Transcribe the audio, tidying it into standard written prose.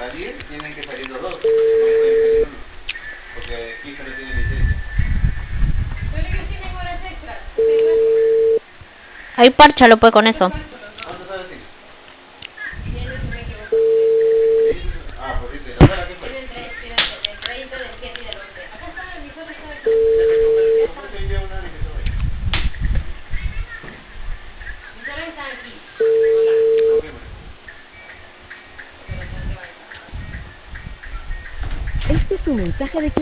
salir, tienen que salir los dos. No pueden salir uno. Porque Kisa no tiene licencia. Pero ellos tienen horas extras. Ahí párchalo pues con eso. ¿Cuántas horas tienes? Tiene, si me equivoco. Ah, por cierto, ¿la sala qué fue? Tiene el 30, del 7 y del 11. Acá está, el visor está aquí. Ya me compré hoy día una licencia. Mis horas están aquí. Confirma. Pero tengo que bajar. Este es un mensaje de